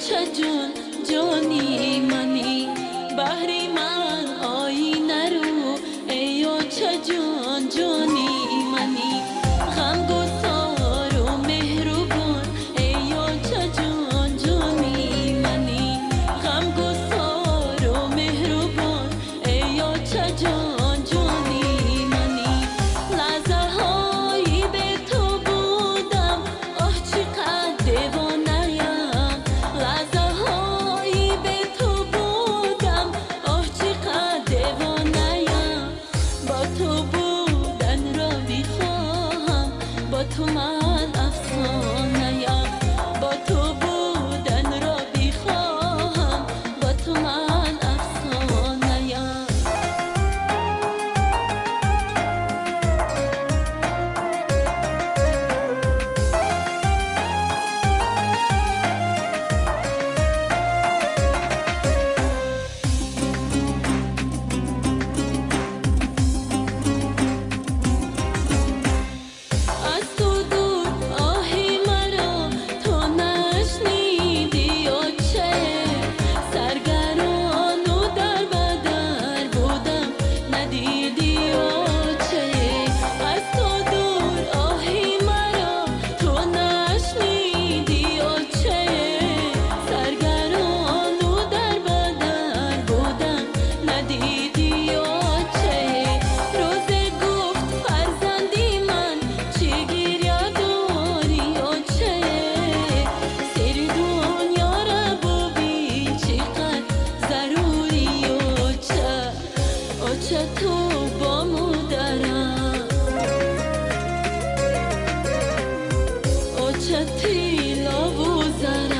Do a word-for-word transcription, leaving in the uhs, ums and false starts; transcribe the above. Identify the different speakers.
Speaker 1: چه جون جانی منی بحری من آینه رو ای و چه جون جانی منی غم گسار و مهربون ای و چه جون جانی منی غم گسار و مهربون ای و چه جون جانی منی لحظه هایی به تو بودم آه چقدر دیوانه‌ام لحظه هایی به تو بودم آه چقدر دیوانه‌ام با تو بودن را می‌خواهم با تو من افسانه‌ام با تو بودن را می‌خواهم با تو من افسانه‌ام از تو دور آهی مرا تو نشنیدی و چه سرگران و در بدر بودم ندیدی و چه از تو دور آهی مرا تو نشنیدی و چه سرگران و در بدر بودم ندیدی و چه روز گفت فرزندی من چی گریه داری و چه سری دنیا را ببین چقدر ضروری و چه و چه تو با مادرم و چه تیلا و زرم